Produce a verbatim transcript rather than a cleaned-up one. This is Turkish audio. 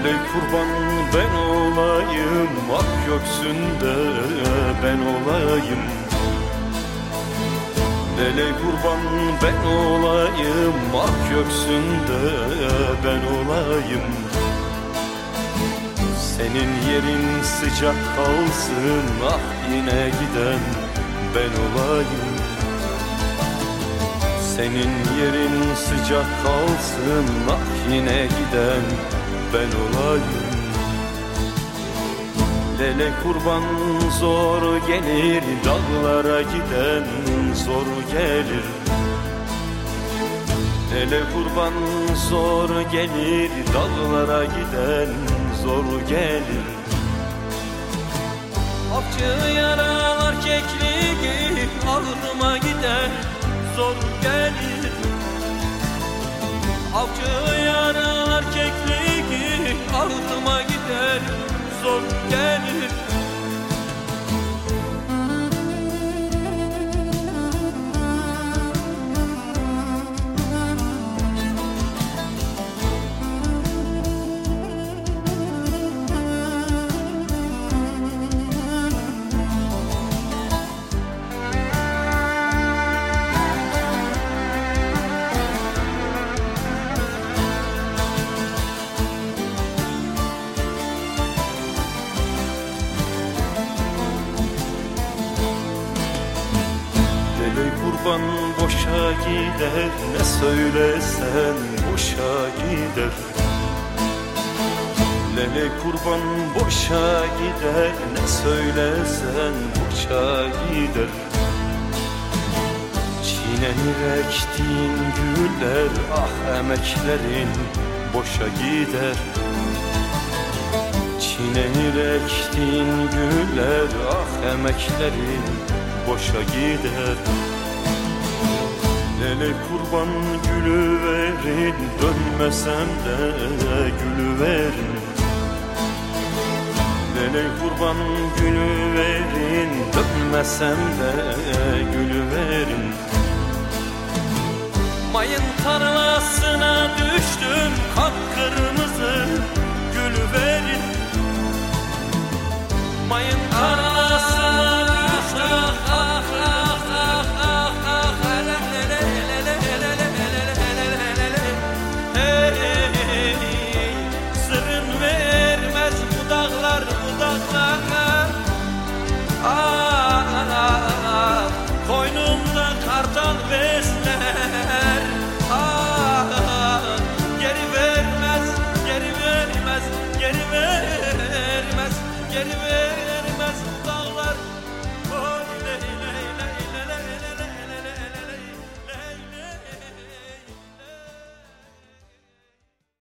Lele kurban ben olayım, ak göksünde ben olayım. Lele kurban ben olayım, ak göksünde ben olayım. Senin yerin sıcak kalsın, ah yine giden ben olayım. Senin yerin sıcak kalsın, ah yine giden ben olayım. Lele kurban zor gelir, dağlara giden zor gelir. Lele kurban zor gelir, dağlara giden zor gelir. Avcı yaralar kekliği, ağrıma giden zor gelir. Avcı yaralar kekliği, ağrıma gider zor gelir. Kurban boşa gider, ne söylesen boşa gider. Lele kurban boşa gider, ne söylesen boşa gider. Çiğnenir ektiğin güller, ah emeklerin boşa gider. Çiğnenir ektiğin güller, ah emeklerin boşa gider. Lele kurban gülü verin, dönmesem de gülü verin. Lele kurban gülü verin, dönmesem de gülü verin. Mayın tarlasına düştüm, kıpkırmızı gülü verin. Mayın tarlasına düştüm, ah ah ah ah ah. Koynumda kartal besler, ah, geri vermez, geri vermez, geri vermez, geri vermez.